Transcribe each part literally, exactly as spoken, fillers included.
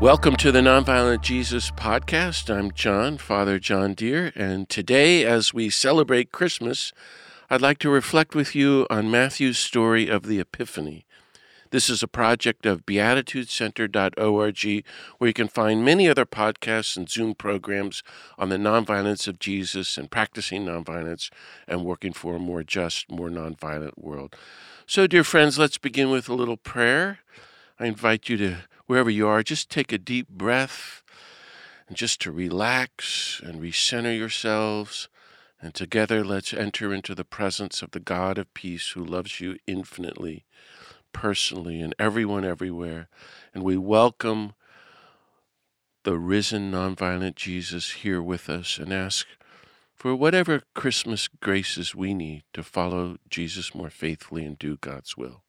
Welcome to the Nonviolent Jesus podcast. I'm John, Father John Deere, and today, as we celebrate Christmas, I'd like to reflect with you on Matthew's story of the Epiphany. This is a project of beatitude center dot org, where you can find many other podcasts and Zoom programs on the nonviolence of Jesus and practicing nonviolence and working for a more just, more nonviolent world. So, dear friends, let's begin with a little prayer. I invite you to, wherever you are, just take a deep breath and just to relax and recenter yourselves. And together, let's enter into the presence of the God of peace who loves you infinitely, personally, and everyone everywhere. And we welcome the risen nonviolent Jesus here with us and ask for whatever Christmas graces we need to follow Jesus more faithfully and do God's will.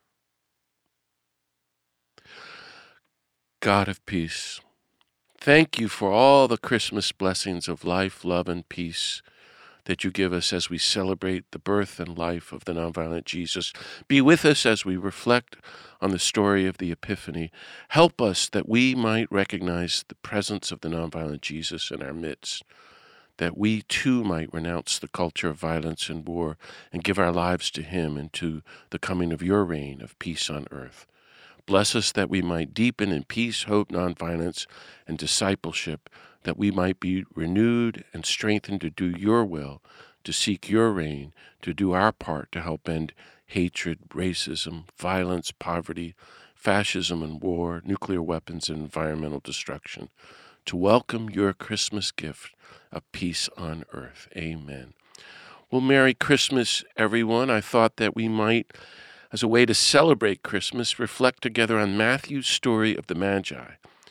God of peace, thank you for all the Christmas blessings of life, love, and peace that you give us as we celebrate the birth and life of the nonviolent Jesus. Be with us as we reflect on the story of the Epiphany. Help us that we might recognize the presence of the nonviolent Jesus in our midst, that we too might renounce the culture of violence and war and give our lives to him and to the coming of your reign of peace on earth. Bless us that we might deepen in peace, hope, nonviolence, and discipleship, that we might be renewed and strengthened to do your will, to seek your reign, to do our part to help end hatred, racism, violence, poverty, fascism and war, nuclear weapons, and environmental destruction, to welcome your Christmas gift of peace on earth. Amen. Well, Merry Christmas, everyone. I thought that we might, as a way to celebrate Christmas, reflect together on Matthew's story of the Magi.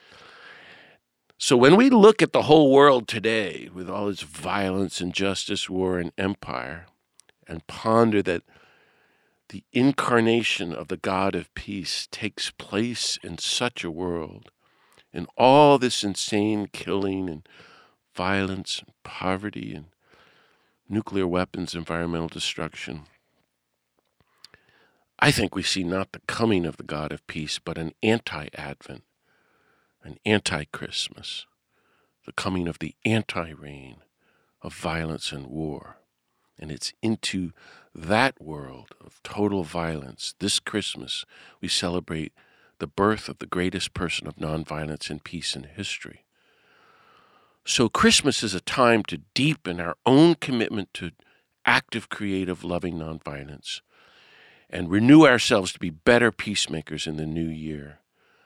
So when we look at the whole world today, with all its violence, injustice, war, and empire, and ponder that the incarnation of the God of peace takes place in such a world, in all this insane killing and violence and poverty and nuclear weapons, environmental destruction, I think we see not the coming of the God of peace, but an anti-Advent, an anti-Christmas, the coming of the anti-reign of violence and war. And it's into that world of total violence, this Christmas, we celebrate the birth of the greatest person of nonviolence and peace in history. So Christmas is a time to deepen our own commitment to active, creative, loving nonviolence, and renew ourselves to be better peacemakers in the new year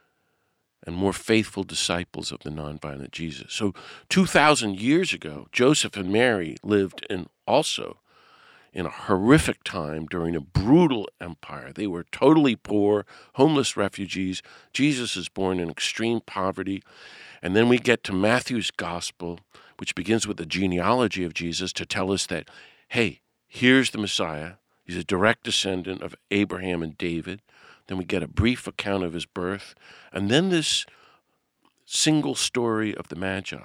and more faithful disciples of the nonviolent Jesus. So two thousand years ago, Joseph and Mary lived in also in a horrific time during a brutal empire. They were totally poor, homeless refugees. Jesus is born in extreme poverty. And then we get to Matthew's gospel, which begins with the genealogy of Jesus to tell us that, hey, here's the Messiah. He's a direct descendant of Abraham and David. Then we get a brief account of his birth. And then this single story of the Magi.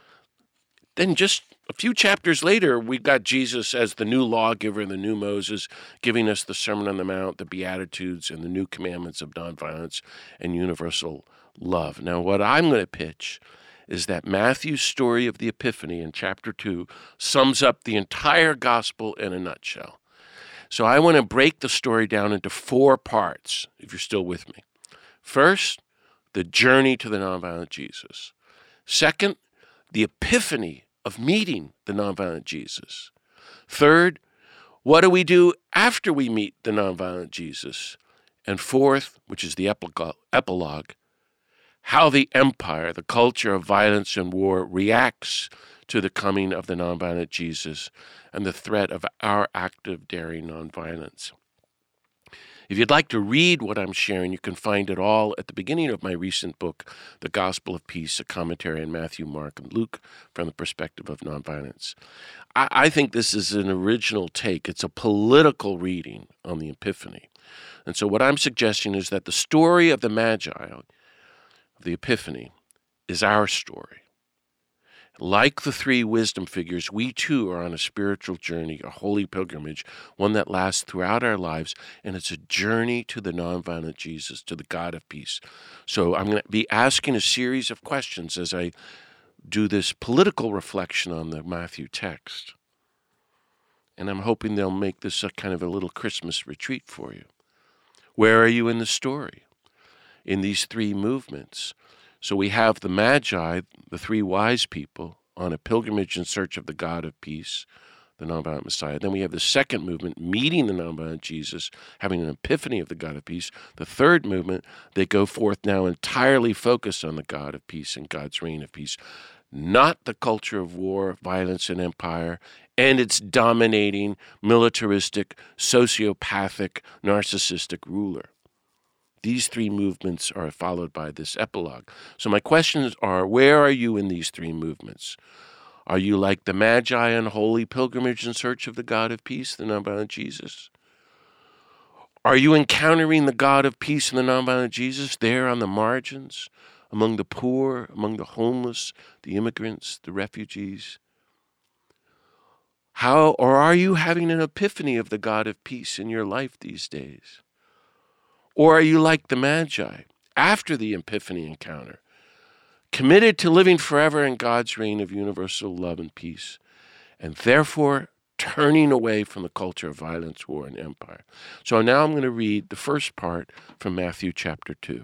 Then just a few chapters later, we got Jesus as the new lawgiver, the new Moses, giving us the Sermon on the Mount, the Beatitudes, and the new commandments of nonviolence and universal love. Now, what I'm going to pitch is that Matthew's story of the Epiphany in chapter two sums up the entire gospel in a nutshell. So I want to break the story down into four parts, if you're still with me. First, the journey to the nonviolent Jesus. Second, the epiphany of meeting the nonviolent Jesus. Third, what do we do after we meet the nonviolent Jesus? And fourth, which is the epilogue, how the empire, the culture of violence and war, reacts to the coming of the nonviolent Jesus and the threat of our active, daring nonviolence. If you'd like to read what I'm sharing, you can find it all at the beginning of my recent book, The Gospel of Peace, a commentary on Matthew, Mark, and Luke from the perspective of nonviolence. I, I think this is an original take. It's a political reading on the Epiphany. And so what I'm suggesting is that the story of the Magi, of the Epiphany, is our story. Like the three wisdom figures, we too are on a spiritual journey, a holy pilgrimage, one that lasts throughout our lives, and it's a journey to the nonviolent Jesus, to the God of peace. So I'm going to be asking a series of questions as I do this political reflection on the Matthew text. And I'm hoping they'll make this a kind of a little Christmas retreat for you. Where are you in the story, in these three movements? So we have the Magi, the three wise people, on a pilgrimage in search of the God of peace, the nonviolent Messiah. Then we have the second movement, meeting the nonviolent Jesus, having an epiphany of the God of peace. The third movement, they go forth now entirely focused on the God of peace and God's reign of peace, not the culture of war, violence, and empire, and its dominating, militaristic, sociopathic, narcissistic ruler. These three movements are followed by this epilogue. So my questions are, where are you in these three movements? Are you like the Magi on holy pilgrimage in search of the God of peace, the nonviolent Jesus? Are you encountering the God of peace and the nonviolent Jesus there on the margins, among the poor, among the homeless, the immigrants, the refugees? How, or are you having an epiphany of the God of peace in your life these days? Or are you like the Magi, after the Epiphany encounter, committed to living forever in God's reign of universal love and peace, and therefore turning away from the culture of violence, war, and empire? So now I'm going to read the first part from Matthew chapter two.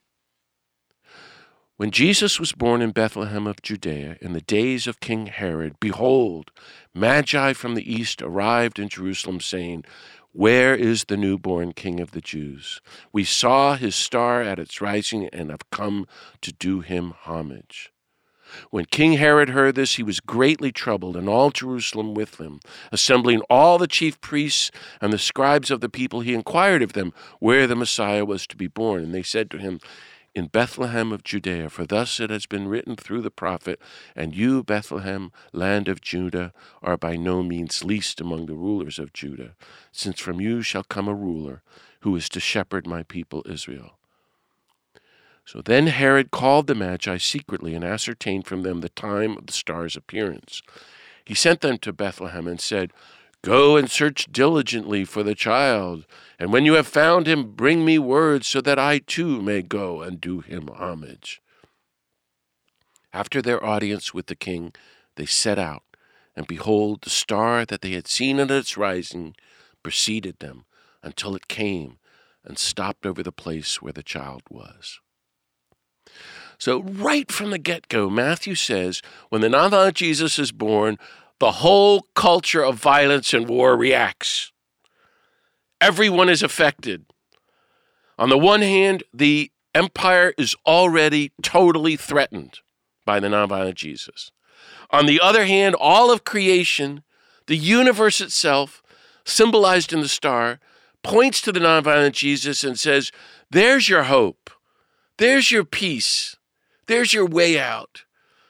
When Jesus was born in Bethlehem of Judea in the days of King Herod, behold, Magi from the east arrived in Jerusalem, saying, "Where is the newborn King of the Jews? We saw his star at its rising and have come to do him homage." When King Herod heard this, he was greatly troubled, and all Jerusalem with him. Assembling all the chief priests and the scribes of the people, he inquired of them where the Messiah was to be born. And they said to him, "In Bethlehem of Judea, for thus it has been written through the prophet, and you, Bethlehem, land of Judah, are by no means least among the rulers of Judah, since from you shall come a ruler who is to shepherd my people Israel." So then Herod called the Magi secretly and ascertained from them the time of the star's appearance. He sent them to Bethlehem and said, "Go and search diligently for the child, and when you have found him, bring me word so that I too may go and do him homage." After their audience with the king, they set out, and behold, the star that they had seen at its rising preceded them until it came and stopped over the place where the child was. So right from the get-go, Matthew says, when the nonviolent Jesus is born, the whole culture of violence and war reacts. Everyone is affected. On the one hand, the empire is already totally threatened by the nonviolent Jesus. On the other hand, all of creation, the universe itself, symbolized in the star, points to the nonviolent Jesus and says, "There's your hope. There's your peace. There's your way out."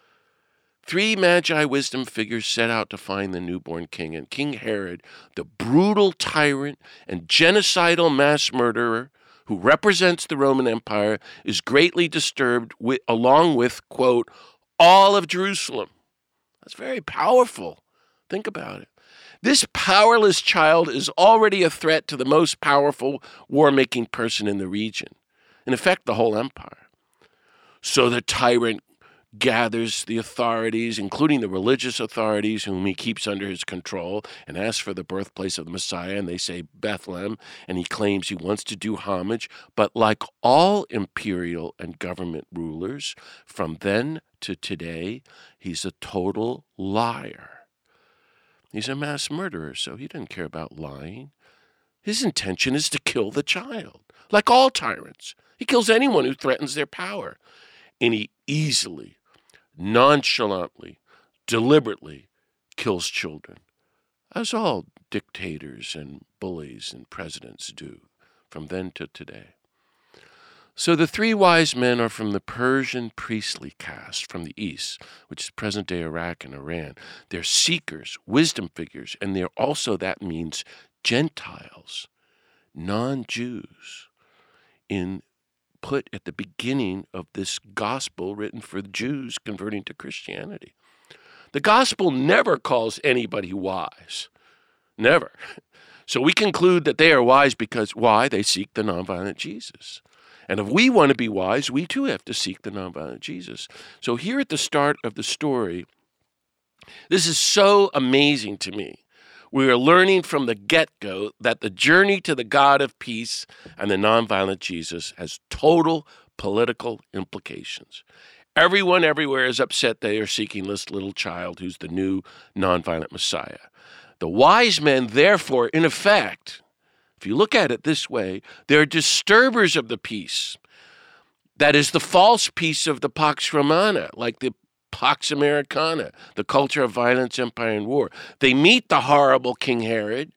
Three Magi wisdom figures set out to find the newborn king, and King Herod, the brutal tyrant and genocidal mass murderer who represents the Roman Empire, is greatly disturbed with, along with, quote, all of Jerusalem. That's very powerful. Think about it. This powerless child is already a threat to the most powerful war-making person in the region, in effect, the whole empire. So the tyrant gathers the authorities, including the religious authorities whom he keeps under his control, and asks for the birthplace of the Messiah, and they say Bethlehem, and he claims he wants to do homage. But like all imperial and government rulers, from then to today, he's a total liar. He's a mass murderer, so he doesn't care about lying. His intention is to kill the child, like all tyrants. He kills anyone who threatens their power, and he easily, nonchalantly, deliberately kills children, as all dictators and bullies and presidents do from then to today. So the three wise men are from the Persian priestly caste from the east, which is present-day Iraq and Iran. They're seekers, wisdom figures, and they're also, that means, Gentiles, non-Jews, in put at the beginning of this gospel written for Jews converting to Christianity. The gospel never calls anybody wise. Never. So we conclude that they are wise because, why? They seek the nonviolent Jesus. And if we want to be wise, we too have to seek the nonviolent Jesus. So here at the start of the story, this is so amazing to me. We are learning from the get-go that the journey to the God of peace and the nonviolent Jesus has total political implications. Everyone everywhere is upset they are seeking this little child who's the new nonviolent Messiah. The wise men, therefore, in effect, if you look at it this way, they're disturbers of the peace. That is the false peace of the Pax Romana, like the Pax Americana, the culture of violence, empire, and war. They meet the horrible King Herod,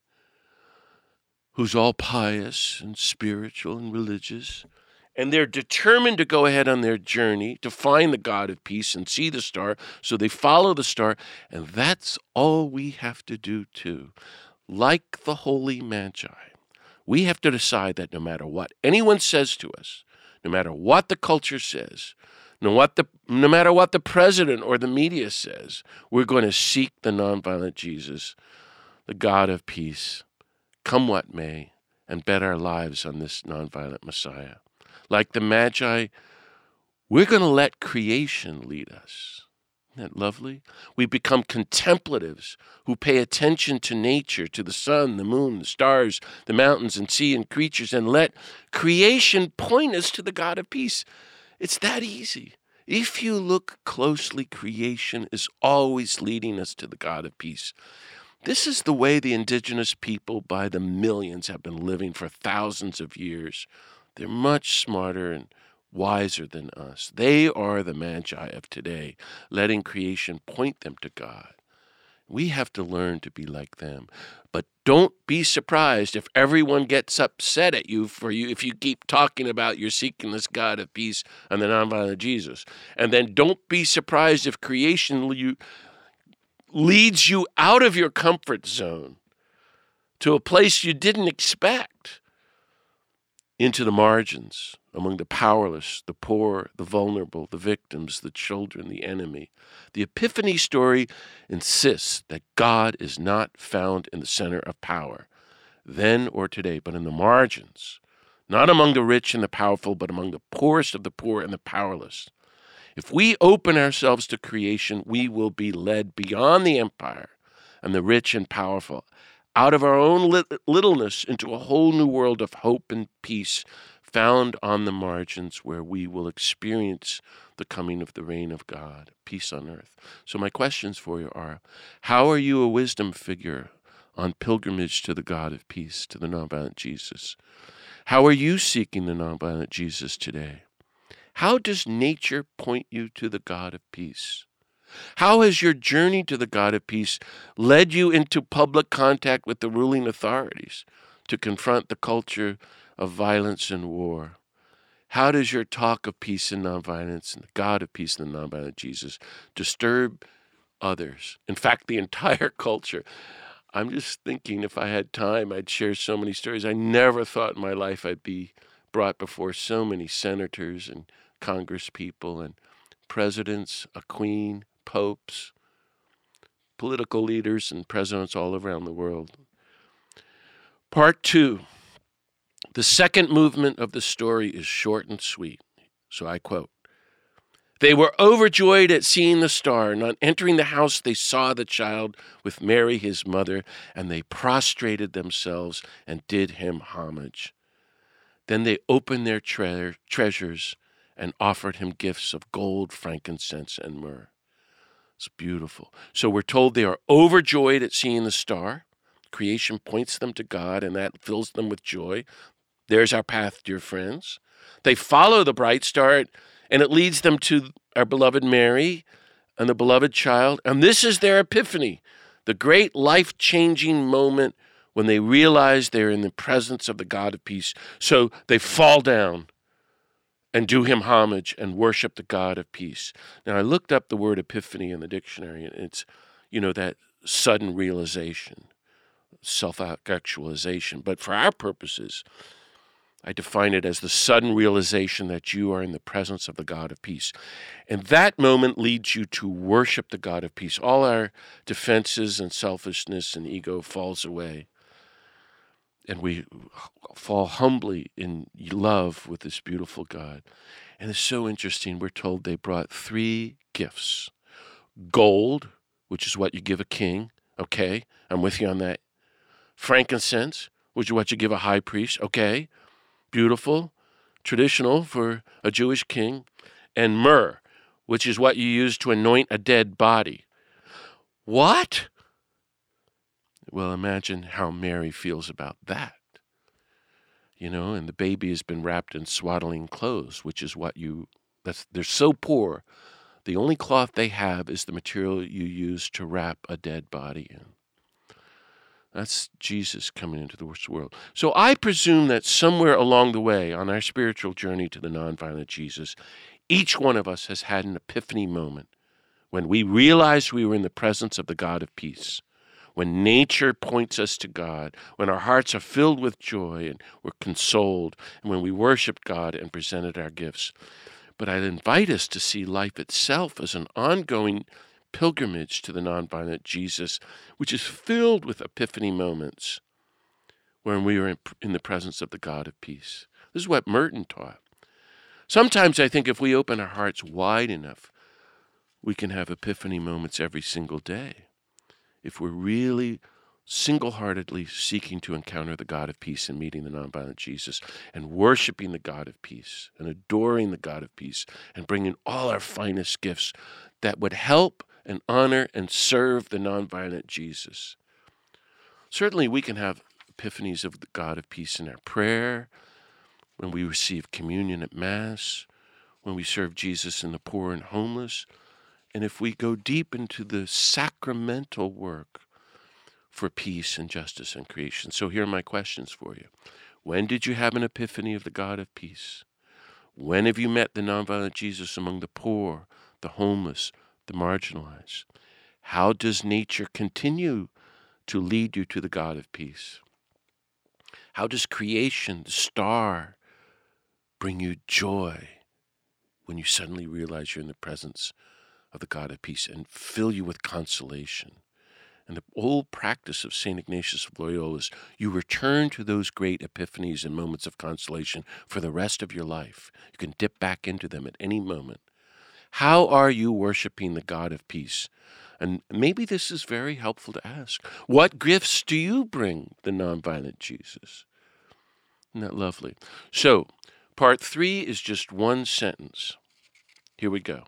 who's all pious and spiritual and religious, and they're determined to go ahead on their journey to find the God of peace and see the star, so they follow the star, and that's all we have to do too. Like the holy Magi, we have to decide that no matter what anyone says to us, no matter what the culture says, no, what the, no matter what the president or the media says, we're going to seek the nonviolent Jesus, the God of peace, come what may, and bet our lives on this nonviolent Messiah. Like the Magi, we're going to let creation lead us. Isn't that lovely? We become contemplatives who pay attention to nature, to the sun, the moon, the stars, the mountains and sea and creatures, and let creation point us to the God of peace. It's that easy. If you look closely, creation is always leading us to the God of peace. This is the way the indigenous people by the millions have been living for thousands of years. They're much smarter and wiser than us. They are the Magi of today, letting creation point them to God. We have to learn to be like them. But don't be surprised if everyone gets upset at you for you if you keep talking about you're seeking this God of peace and the nonviolent Jesus. And then don't be surprised if creation you, leads you out of your comfort zone to a place you didn't expect, into the margins, among the powerless, the poor, the vulnerable, the victims, the children, the enemy. The Epiphany story insists that God is not found in the center of power, then or today, but in the margins, not among the rich and the powerful, but among the poorest of the poor and the powerless. If we open ourselves to creation, we will be led beyond the empire and the rich and powerful, out of our own littleness into a whole new world of hope and peace found on the margins, where we will experience the coming of the reign of God, peace on earth. So my questions for you are, how are you a wisdom figure on pilgrimage to the God of peace, to the nonviolent Jesus? How are you seeking the nonviolent Jesus today? How does nature point you to the God of peace? How has your journey to the God of peace led you into public contact with the ruling authorities to confront the culture of violence and war? How does your talk of peace and nonviolence and the God of peace and the nonviolent Jesus disturb others? In fact, the entire culture. I'm just thinking if I had time, I'd share so many stories. I never thought in my life I'd be brought before so many senators and Congress people and presidents, a queen, popes, political leaders, and presidents all around the world. Part two. The second movement of the story is short and sweet. So I quote, "They were overjoyed at seeing the star, and on entering the house they saw the child with Mary his mother, and they prostrated themselves and did him homage. Then they opened their tre- treasures and offered him gifts of gold, frankincense, and myrrh." It's beautiful. So we're told they are overjoyed at seeing the star. Creation points them to God, and that fills them with joy. There's our path, dear friends. They follow the bright star, and it leads them to our beloved Mary and the beloved child. And this is their epiphany, the great life-changing moment when they realize they're in the presence of the God of peace. So they fall down and do him homage and worship the God of peace. Now, I looked up the word epiphany in the dictionary, and it's, you know, that sudden realization, self-actualization. But for our purposes, I define it as the sudden realization that you are in the presence of the God of peace. And that moment leads you to worship the God of peace. All our defenses and selfishness and ego falls away. And we fall humbly in love with this beautiful God. And it's so interesting. We're told they brought three gifts. Gold, which is what you give a king. Okay, I'm with you on that. Frankincense, which is what you give a high priest. Okay, beautiful, traditional for a Jewish king. And myrrh, which is what you use to anoint a dead body. What? Well, imagine how Mary feels about that. You know, and the baby has been wrapped in swaddling clothes, which is what you, that's, they're so poor. The only cloth they have is the material you use to wrap a dead body in. That's Jesus coming into the world. So I presume that somewhere along the way on our spiritual journey to the nonviolent Jesus, each one of us has had an epiphany moment when we realized we were in the presence of the God of peace, when nature points us to God, when our hearts are filled with joy and we're consoled, and when we worshiped God and presented our gifts. But I'd invite us to see life itself as an ongoing pilgrimage to the nonviolent Jesus, which is filled with epiphany moments when we are in, in the presence of the God of peace. This is what Merton taught. Sometimes I think if we open our hearts wide enough, we can have epiphany moments every single day. If we're really single-heartedly seeking to encounter the God of peace and meeting the nonviolent Jesus and worshiping the God of peace and adoring the God of peace and bringing all our finest gifts that would help and honor and serve the nonviolent Jesus. Certainly we can have epiphanies of the God of peace in our prayer, when we receive communion at Mass, when we serve Jesus and the poor and homeless, and if we go deep into the sacramental work for peace and justice and creation. So here are my questions for you. When did you have an epiphany of the God of peace? When have you met the nonviolent Jesus among the poor, the homeless, the marginalized? How does nature continue to lead you to the God of peace? How does creation, the star, bring you joy when you suddenly realize you're in the presence of the God of peace and fill you with consolation? And the old practice of Saint Ignatius of Loyola is you return to those great epiphanies and moments of consolation for the rest of your life. You can dip back into them at any moment. How are you worshiping the God of peace? And maybe this is very helpful to ask. What gifts do you bring the nonviolent Jesus? Isn't that lovely? So, part three is just one sentence. Here we go.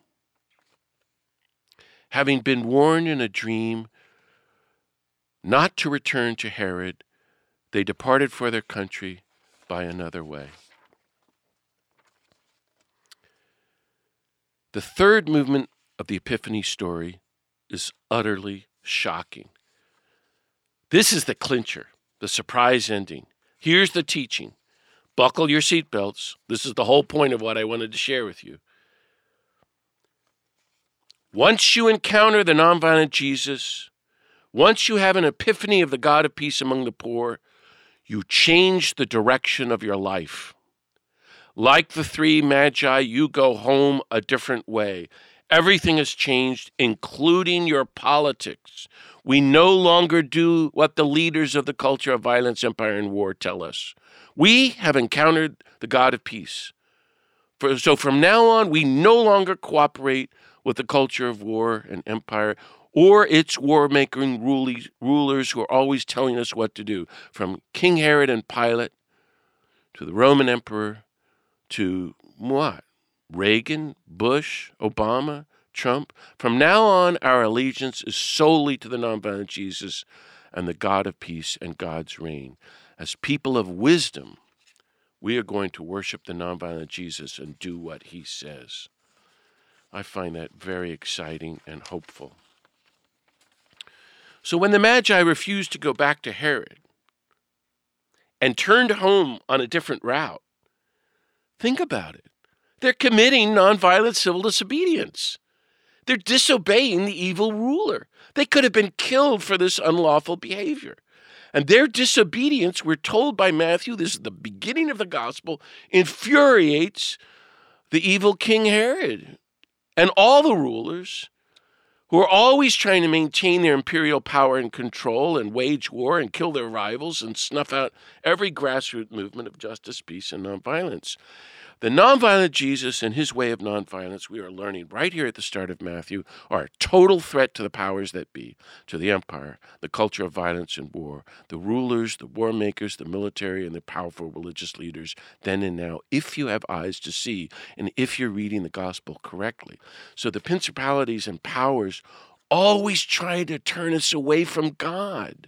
Having been warned in a dream not to return to Herod, they departed for their country by another way. The third movement of the Epiphany story is utterly shocking. This is the clincher, the surprise ending. Here's the teaching. Buckle your seatbelts. This is the whole point of what I wanted to share with you. Once you encounter the nonviolent Jesus, once you have an epiphany of the God of peace among the poor, you change the direction of your life. Like the three magi, you go home a different way. Everything has changed, including your politics. We no longer do what the leaders of the culture of violence, empire, and war tell us. We have encountered the God of peace. For, so from now on, we no longer cooperate with the culture of war and empire or its war-making rulers who are always telling us what to do, from King Herod and Pilate to the Roman emperor to what? Reagan, Bush, Obama, Trump. From now on, our allegiance is solely to the nonviolent Jesus and the God of peace and God's reign. As people of wisdom, we are going to worship the nonviolent Jesus and do what he says. I find that very exciting and hopeful. So when the Magi refused to go back to Herod and turned home on a different route, think about it. They're committing nonviolent civil disobedience. They're disobeying the evil ruler. They could have been killed for this unlawful behavior. And their disobedience, we're told by Matthew, this is the beginning of the gospel, infuriates the evil King Herod and all the rulers who are always trying to maintain their imperial power and control and wage war and kill their rivals and snuff out every grassroots movement of justice, peace, and nonviolence. The nonviolent Jesus and his way of nonviolence, we are learning right here at the start of Matthew, are a total threat to the powers that be, to the empire, the culture of violence and war, the rulers, the war makers, the military, and the powerful religious leaders then and now, if you have eyes to see and if you're reading the gospel correctly. So the principalities and powers always try to turn us away from God,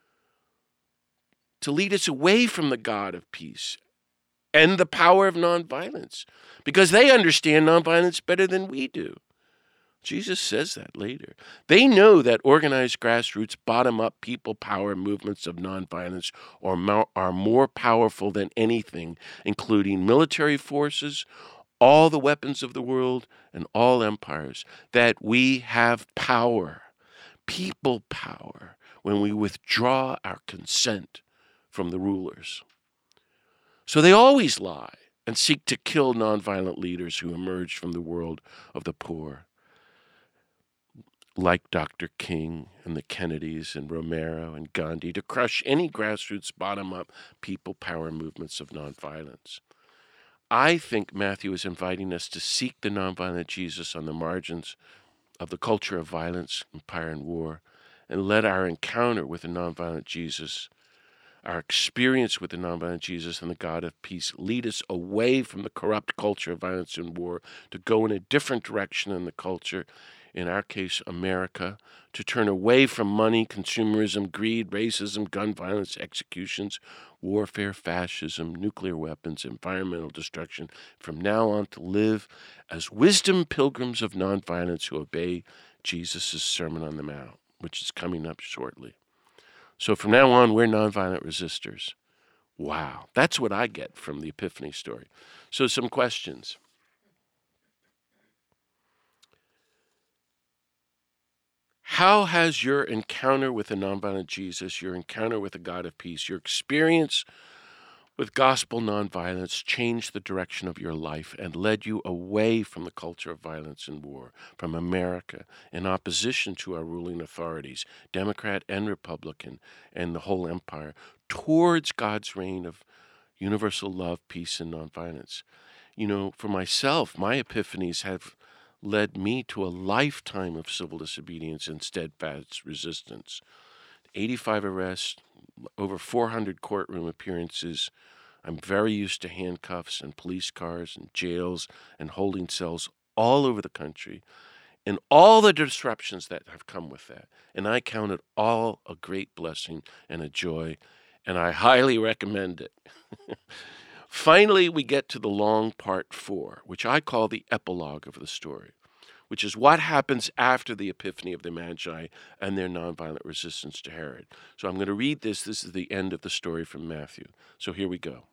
to lead us away from the God of peace and the power of nonviolence, because they understand nonviolence better than we do. Jesus says that later. They know that organized grassroots, bottom-up people power movements of nonviolence are more, are more powerful than anything, including military forces, all the weapons of the world, and all empires, that we have power, people power, when we withdraw our consent from the rulers. So they always lie and seek to kill nonviolent leaders who emerge from the world of the poor, like Doctor King and the Kennedys and Romero and Gandhi, to crush any grassroots bottom-up people power movements of nonviolence. I think Matthew is inviting us to seek the nonviolent Jesus on the margins of the culture of violence, empire, and war, and let our encounter with the nonviolent Jesus, our experience with the nonviolent Jesus and the God of peace, lead us away from the corrupt culture of violence and war to go in a different direction in the culture, in our case, America, to turn away from money, consumerism, greed, racism, gun violence, executions, warfare, fascism, nuclear weapons, environmental destruction, from now on to live as wisdom pilgrims of nonviolence who obey Jesus' Sermon on the Mount, which is coming up shortly. So from now on, we're nonviolent resistors. Wow, that's what I get from the Epiphany story. So some questions. How has your encounter with the nonviolent Jesus, your encounter with the God of peace, your experience with gospel nonviolence changed the direction of your life and led you away from the culture of violence and war, from America, in opposition to our ruling authorities, Democrat and Republican, and the whole empire, towards God's reign of universal love, peace, and nonviolence? You know, for myself, my epiphanies have led me to a lifetime of civil disobedience and steadfast resistance. eighty-five arrests, over four hundred courtroom appearances. I'm very used to handcuffs and police cars and jails and holding cells all over the country and all the disruptions that have come with that. And I count it all a great blessing and a joy, and I highly recommend it. Finally, we get to the long part four, which I call the epilogue of the story, which is what happens after the epiphany of the Magi and their nonviolent resistance to Herod. So I'm going to read this. This is the end of the story from Matthew. So here we go.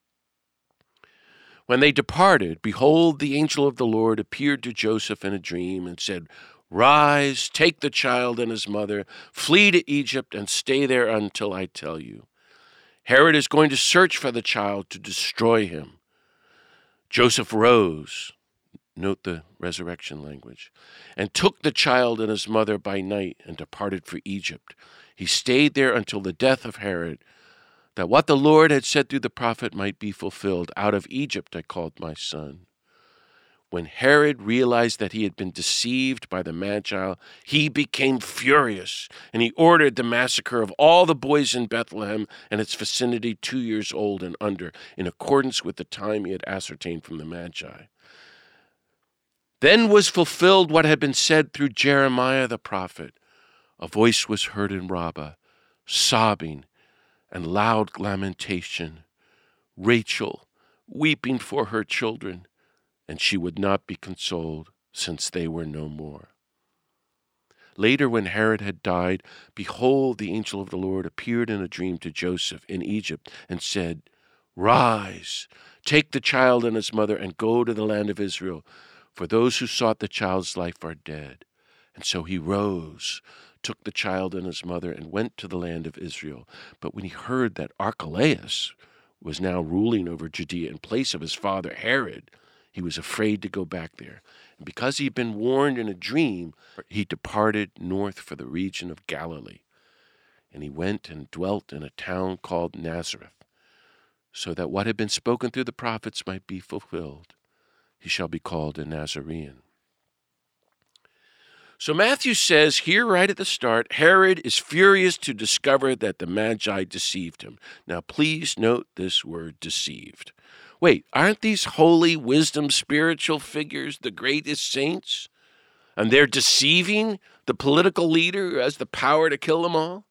When they departed, behold, the angel of the Lord appeared to Joseph in a dream and said, "Rise, take the child and his mother, flee to Egypt and stay there until I tell you. Herod is going to search for the child to destroy him." Joseph rose, note the resurrection language, and took the child and his mother by night and departed for Egypt. He stayed there until the death of Herod, that what the Lord had said through the prophet might be fulfilled. "Out of Egypt I called my son." When Herod realized that he had been deceived by the Magi, he became furious, and he ordered the massacre of all the boys in Bethlehem and its vicinity two years old and under, in accordance with the time he had ascertained from the Magi. Then was fulfilled what had been said through Jeremiah the prophet. A voice was heard in Rabbah, sobbing and loud lamentation, Rachel weeping for her children, and she would not be consoled, since they were no more. Later, when Herod had died, behold, the angel of the Lord appeared in a dream to Joseph in Egypt and said, "Rise, take the child and his mother and go to the land of Israel, for those who sought the child's life are dead." And so he rose, took the child and his mother, and went to the land of Israel. But when he heard that Archelaus was now ruling over Judea in place of his father Herod, he was afraid to go back there. And because he'd been warned in a dream, he departed north for the region of Galilee. And he went and dwelt in a town called Nazareth, so that what had been spoken through the prophets might be fulfilled. He shall be called a Nazarene. So Matthew says here right at the start, Herod is furious to discover that the Magi deceived him. Now please note this word deceived. Wait, aren't these holy wisdom spiritual figures the greatest saints? And they're deceiving the political leader who has the power to kill them all?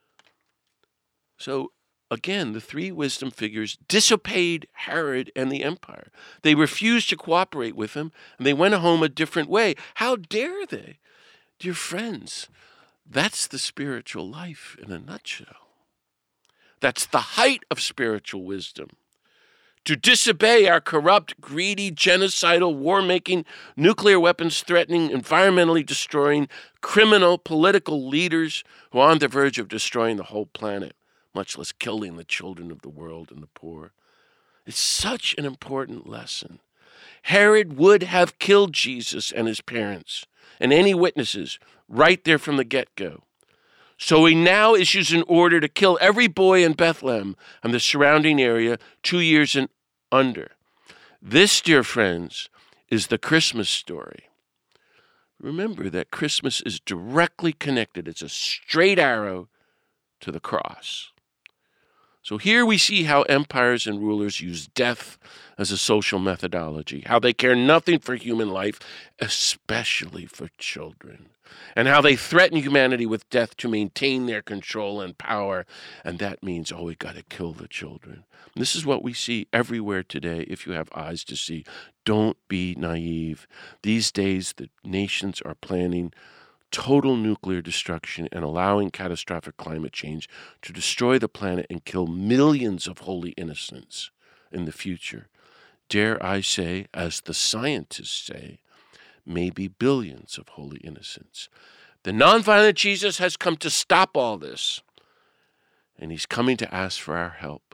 So again, the three wisdom figures disobeyed Herod and the empire. They refused to cooperate with him, and they went home a different way. How dare they? Dear friends, that's the spiritual life in a nutshell. That's the height of spiritual wisdom. To disobey our corrupt, greedy, genocidal, war-making, nuclear weapons-threatening, environmentally destroying, criminal political leaders who are on the verge of destroying the whole planet, much less killing the children of the world and the poor. It's such an important lesson. Herod would have killed Jesus and his parents and any witnesses right there from the get-go. So he now issues an order to kill every boy in Bethlehem and the surrounding area two years and under. This, dear friends, is the Christmas story. Remember that Christmas is directly connected. It's a straight arrow to the cross. So here we see how empires and rulers use death as a social methodology, how they care nothing for human life, especially for children, and how they threaten humanity with death to maintain their control and power. And that means, oh, we got to kill the children. And this is what we see everywhere today, if you have eyes to see. Don't be naive. These days, the nations are planning total nuclear destruction and allowing catastrophic climate change to destroy the planet and kill millions of holy innocents in the future. Dare I say, as the scientists say, maybe billions of holy innocents. The nonviolent Jesus has come to stop all this, and he's coming to ask for our help.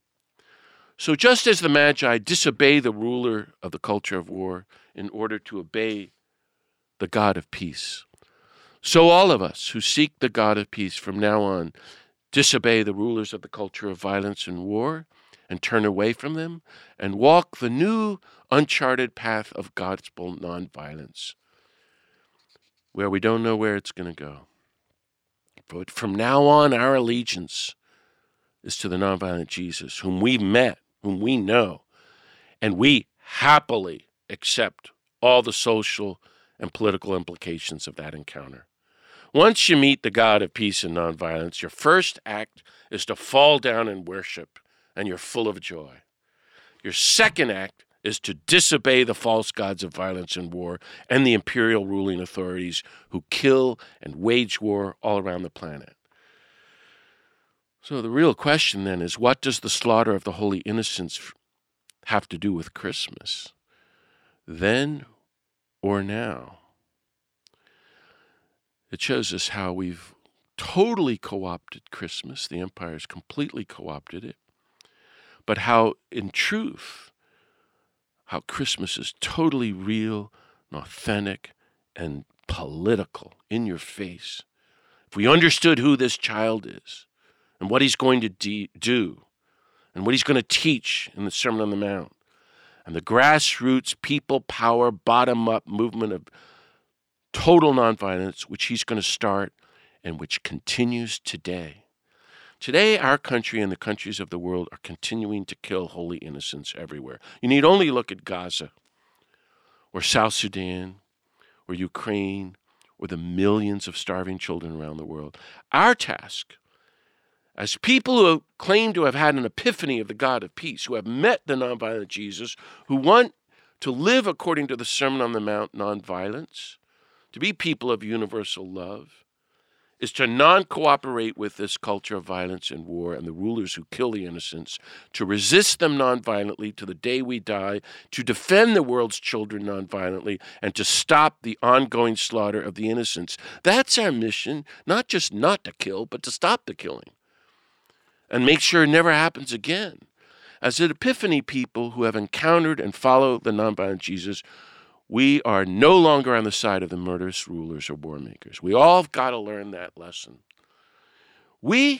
So just as the Magi disobey the ruler of the culture of war in order to obey the God of peace, so all of us who seek the God of peace from now on disobey the rulers of the culture of violence and war and turn away from them and walk the new uncharted path of gospel nonviolence, where we don't know where it's going to go. But from now on, our allegiance is to the nonviolent Jesus, whom we met, whom we know, and we happily accept all the social and political implications of that encounter. Once you meet the God of peace and nonviolence, your first act is to fall down and worship, and you're full of joy. Your second act is to disobey the false gods of violence and war and the imperial ruling authorities who kill and wage war all around the planet. So the real question then is, what does the slaughter of the holy innocents have to do with Christmas? Then or now? It shows us how we've totally co-opted Christmas. The empire has completely co-opted it. But how, in truth, how Christmas is totally real and authentic and political, in your face. If we understood who this child is and what he's going to de- do and what he's going to teach in the Sermon on the Mount, and the grassroots, people power, bottom-up movement of total nonviolence, which he's going to start and which continues today. Today, our country and the countries of the world are continuing to kill holy innocents everywhere. You need only look at Gaza or South Sudan or Ukraine or the millions of starving children around the world. Our task, as people who claim to have had an epiphany of the God of peace, who have met the nonviolent Jesus, who want to live according to the Sermon on the Mount, nonviolence, to be people of universal love, is to non-cooperate with this culture of violence and war and the rulers who kill the innocents, to resist them non-violently to the day we die, to defend the world's children non-violently, and to stop the ongoing slaughter of the innocents. That's our mission, not just not to kill, but to stop the killing and make sure it never happens again. As an Epiphany people who have encountered and follow the nonviolent Jesus, we are no longer on the side of the murderous rulers or war makers. We all have got to learn that lesson. We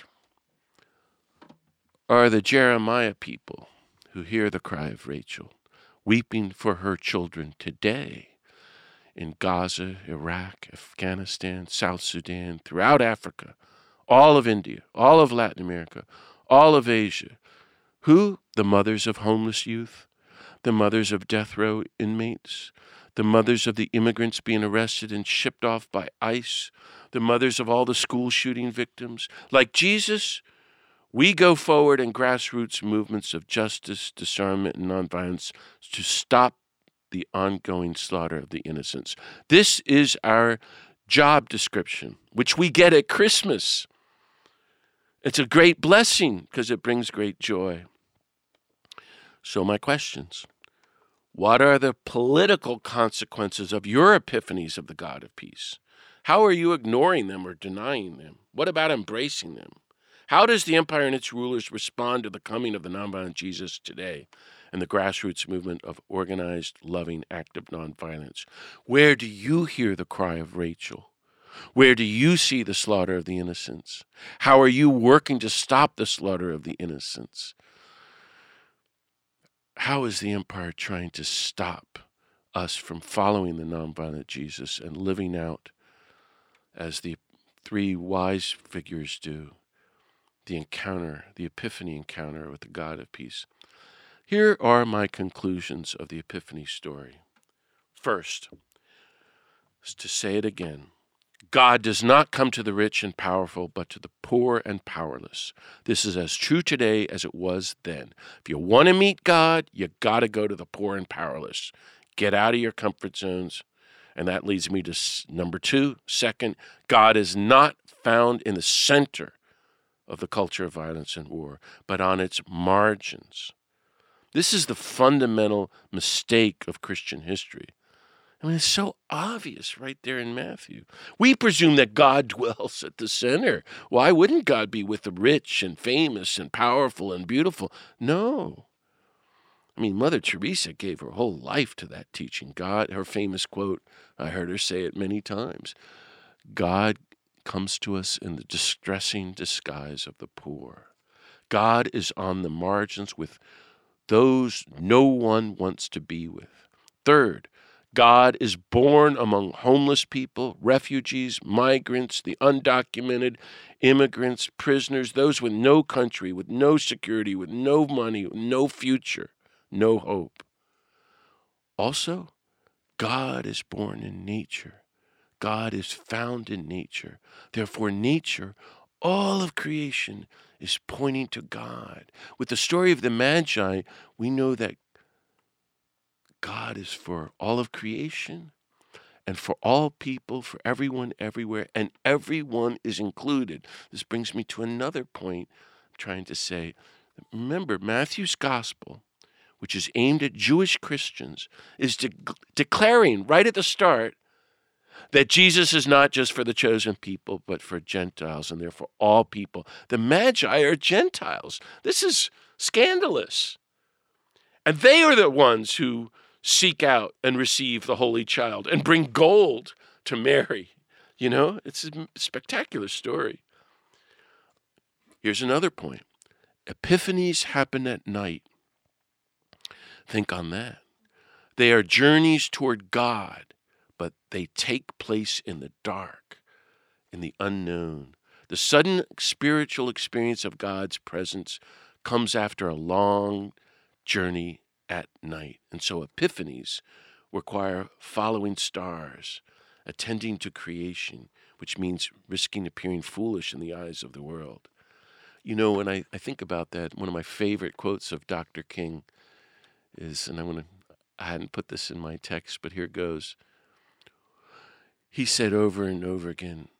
are the Jeremiah people who hear the cry of Rachel, weeping for her children today in Gaza, Iraq, Afghanistan, South Sudan, throughout Africa, all of India, all of Latin America, all of Asia. Who? The mothers of homeless youth, the mothers of death row inmates, the mothers of the immigrants being arrested and shipped off by ICE, the mothers of all the school shooting victims. Like Jesus, we go forward in grassroots movements of justice, disarmament, and nonviolence to stop the ongoing slaughter of the innocents. This is our job description, which we get at Christmas. It's a great blessing because it brings great joy. So my questions. What are the political consequences of your epiphanies of the God of peace? How are you ignoring them or denying them? What about embracing them? How does the empire and its rulers respond to the coming of the nonviolent Jesus today and the grassroots movement of organized, loving, active nonviolence? Where do you hear the cry of Rachel? Where do you see the slaughter of the innocents? How are you working to stop the slaughter of the innocents? How is the empire trying to stop us from following the nonviolent Jesus and living out, as the three wise figures do, the encounter, the Epiphany encounter with the God of peace? Here are my conclusions of the Epiphany story. First, is to say it again. God does not come to the rich and powerful, but to the poor and powerless. This is as true today as it was then. If you want to meet God, you got to go to the poor and powerless. Get out of your comfort zones. And that leads me to number two. Second, God is not found in the center of the culture of violence and war, but on its margins. This is the fundamental mistake of Christian history. I mean, it's so obvious right there in Matthew. We presume that God dwells at the center. Why wouldn't God be with the rich and famous and powerful and beautiful? No. I mean, Mother Teresa gave her whole life to that teaching. God, her famous quote, I heard her say it many times, God comes to us in the distressing disguise of the poor. God is on the margins with those no one wants to be with. Third, God is born among homeless people, refugees, migrants, the undocumented, immigrants, prisoners, those with no country, with no security, with no money, with no future, no hope. Also, God is born in nature. God is found in nature. Therefore, nature, all of creation, is pointing to God. With the story of the Magi, we know that God is for all of creation and for all people, for everyone, everywhere, and everyone is included. This brings me to another point I'm trying to say. Remember, Matthew's gospel, which is aimed at Jewish Christians, is de- declaring right at the start that Jesus is not just for the chosen people, but for Gentiles, and therefore all people. The Magi are Gentiles. This is scandalous. And they are the ones who seek out and receive the Holy Child and bring gold to Mary. You know, it's a spectacular story. Here's another point. Epiphanies happen at night. Think on that. They are journeys toward God, but they take place in the dark, in the unknown. The sudden spiritual experience of God's presence comes after a long journey at night. And so epiphanies require following stars, attending to creation, which means risking appearing foolish in the eyes of the world. You know, when I, I think about that, one of my favorite quotes of Doctor King is, and I want to, I hadn't put this in my text, but here it goes. He said over and over again,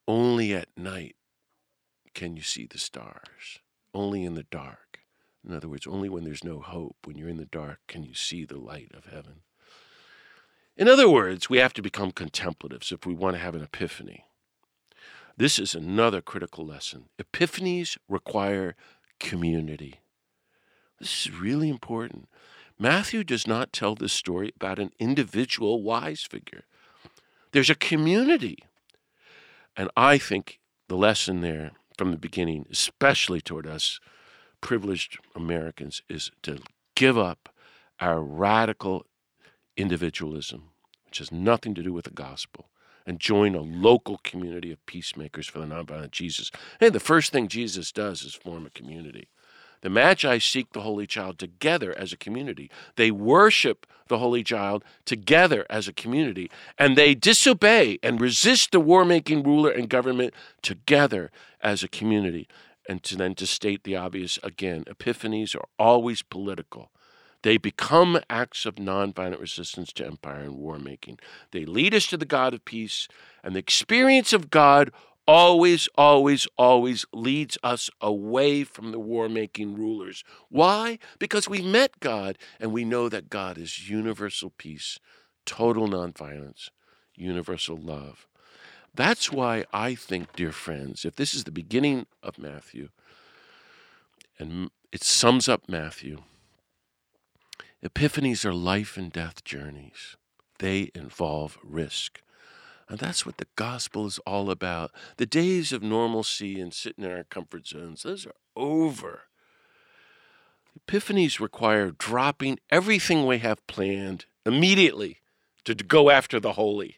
only at night can you see the stars. Only in the dark. In other words, only when there's no hope, when you're in the dark, can you see the light of heaven. In other words, we have to become contemplatives if we want to have an epiphany. This is another critical lesson. Epiphanies require community. This is really important. Matthew does not tell this story about an individual wise figure. There's a community. And I think the lesson there from the beginning, especially toward us privileged Americans, is to give up our radical individualism, which has nothing to do with the gospel, and join a local community of peacemakers for the nonviolent Jesus. And the first thing Jesus does is form a community. The Magi seek the Holy Child together as a community. They worship the Holy Child together as a community, and they disobey and resist the war-making ruler and government together as a community. And to then to state the obvious again, epiphanies are always political. They become acts of nonviolent resistance to empire and war-making. They lead us to the God of peace, and the experience of God always, always, always leads us away from the war-making rulers. Why? Because we met God, and we know that God is universal peace, total nonviolence, universal love. That's why I think, dear friends, if this is the beginning of Matthew, and it sums up Matthew, epiphanies are life and death journeys. They involve risk. And that's what the gospel is all about. The days of normalcy and sitting in our comfort zones, those are over. Epiphanies require dropping everything we have planned immediately to go after the holy.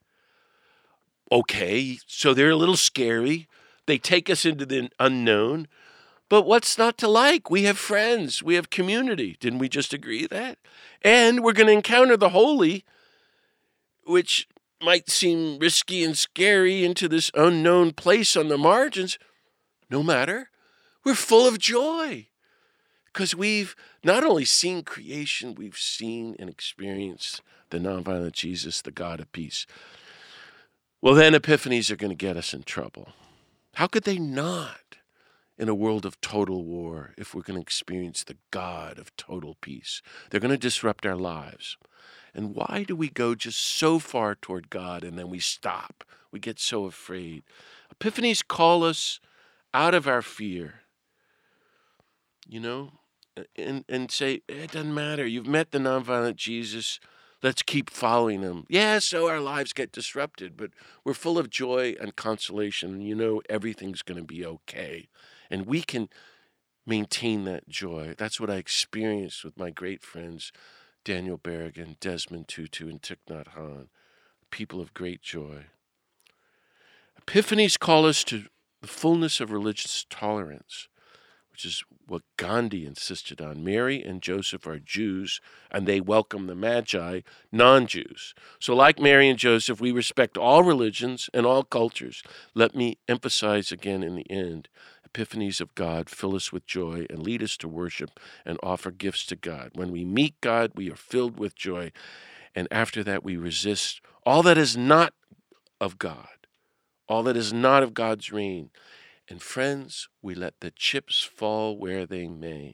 Okay, so they're a little scary. They take us into the unknown. But what's not to like? We have friends. We have community. Didn't we just agree that? And we're going to encounter the holy, which might seem risky and scary, into this unknown place on the margins. No matter. We're full of joy because we've not only seen creation, we've seen and experienced the nonviolent Jesus, the God of peace. Well, then epiphanies are going to get us in trouble. How could they not in a world of total war if we're going to experience the God of total peace? They're going to disrupt our lives. And why do we go just so far toward God and then we stop? We get so afraid. Epiphanies call us out of our fear, you know, and, and say, it doesn't matter. You've met the nonviolent Jesus. Let's keep following him. Yeah, so our lives get disrupted, but we're full of joy and consolation. And you know, everything's going to be okay. And we can maintain that joy. That's what I experienced with my great friends, Daniel Berrigan, Desmond Tutu, and Thich Nhat Hanh, people of great joy. Epiphanies call us to the fullness of religious tolerance, which is what Gandhi insisted on. Mary and Joseph are Jews, and they welcome the Magi, non-Jews. So like Mary and Joseph, we respect all religions and all cultures. Let me emphasize again in the end, epiphanies of God fill us with joy and lead us to worship and offer gifts to God. When we meet God, we are filled with joy, and after that we resist all that is not of God, all that is not of God's reign. And friends, we let the chips fall where they may.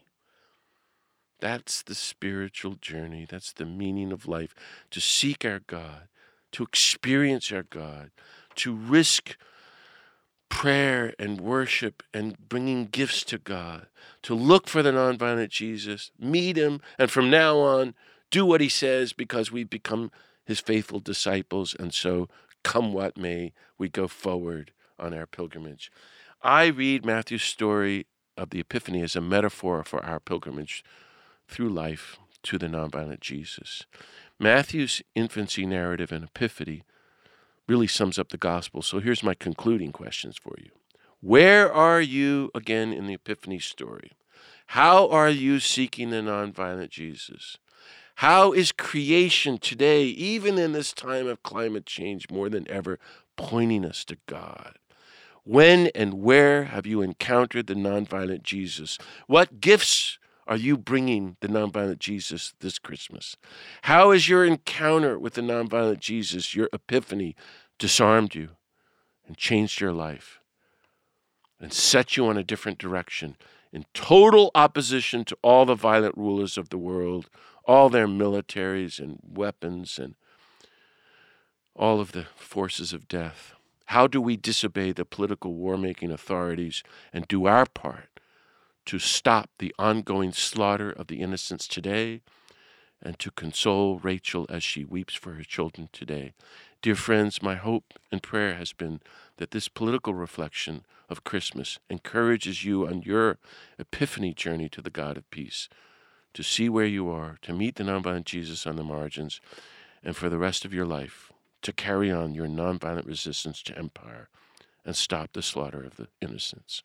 That's the spiritual journey. That's the meaning of life, to seek our God, to experience our God, to risk prayer and worship and bringing gifts to God, to look for the nonviolent Jesus, meet him, and from now on, do what he says because we've become his faithful disciples, and so come what may, we go forward on our pilgrimage. I read Matthew's story of the Epiphany as a metaphor for our pilgrimage through life to the nonviolent Jesus. Matthew's infancy narrative and Epiphany really sums up the gospel. So here's my concluding questions for you. Where are you again in the Epiphany story? How are you seeking the nonviolent Jesus? How is creation today, even in this time of climate change more than ever, pointing us to God? When and where have you encountered the nonviolent Jesus? What gifts are you bringing the nonviolent Jesus this Christmas? How has your encounter with the nonviolent Jesus, your epiphany, disarmed you and changed your life and set you on a different direction in total opposition to all the violent rulers of the world, all their militaries and weapons and all of the forces of death? How do we disobey the political war-making authorities and do our part to stop the ongoing slaughter of the innocents today and to console Rachel as she weeps for her children today? Dear friends, my hope and prayer has been that this political reflection of Christmas encourages you on your epiphany journey to the God of peace, to see where you are, to meet the nonviolent Jesus on the margins, and for the rest of your life, to carry on your nonviolent resistance to empire and stop the slaughter of the innocents.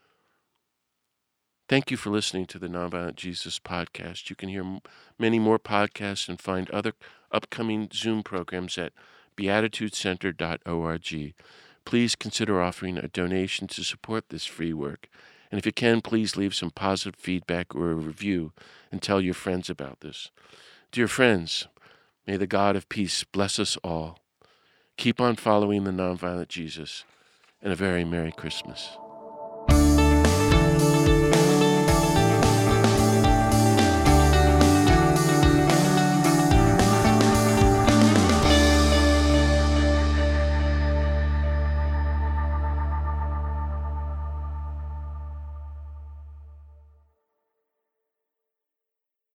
Thank you for listening to the Nonviolent Jesus podcast. You can hear m- many more podcasts and find other upcoming Zoom programs at beatitude center dot org. Please consider offering a donation to support this free work. And if you can, please leave some positive feedback or a review and tell your friends about this. Dear friends, may the God of peace bless us all. Keep on following the nonviolent Jesus, and a very Merry Christmas.